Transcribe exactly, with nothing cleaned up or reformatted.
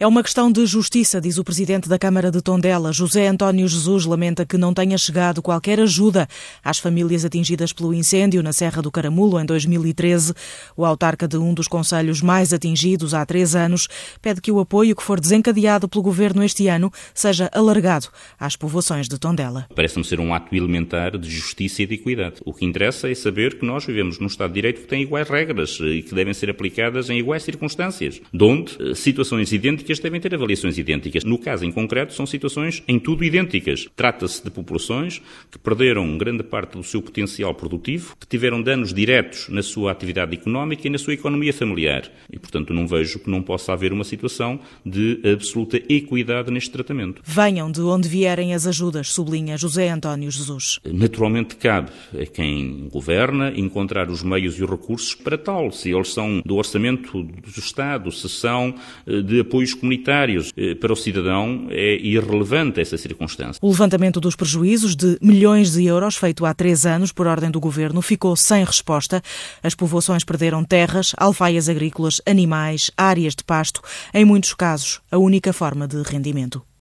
É uma questão de justiça, diz o presidente da Câmara de Tondela. José António Jesus lamenta que não tenha chegado qualquer ajuda às famílias atingidas pelo incêndio na Serra do Caramulo em dois mil e treze. O autarca de um dos concelhos mais atingidos há três anos pede que o apoio que for desencadeado pelo governo este ano seja alargado às povoações de Tondela. Parece-me ser um ato elementar de justiça e de equidade. O que interessa é saber que nós vivemos num Estado de Direito que tem iguais regras e que devem ser aplicadas em iguais circunstâncias, de onde situações idênticas devem ter avaliações idênticas. No caso em concreto, são situações em tudo idênticas. Trata-se de populações que perderam grande parte do seu potencial produtivo, que tiveram danos diretos na sua atividade económica e na sua economia familiar. E, portanto, não vejo que não possa haver uma situação de absoluta equidade neste tratamento. Venham de onde vierem as ajudas, sublinha José António Jesus. Naturalmente cabe a quem governa encontrar os meios e os recursos para tal. Se eles são do orçamento do Estado, se são de apoios comunitários, para o cidadão é irrelevante essa circunstância. O levantamento dos prejuízos de milhões de euros, feito há três anos por ordem do governo, ficou sem resposta. As povoações perderam terras, alfaias agrícolas, animais, áreas de pasto, em muitos casos, a única forma de rendimento.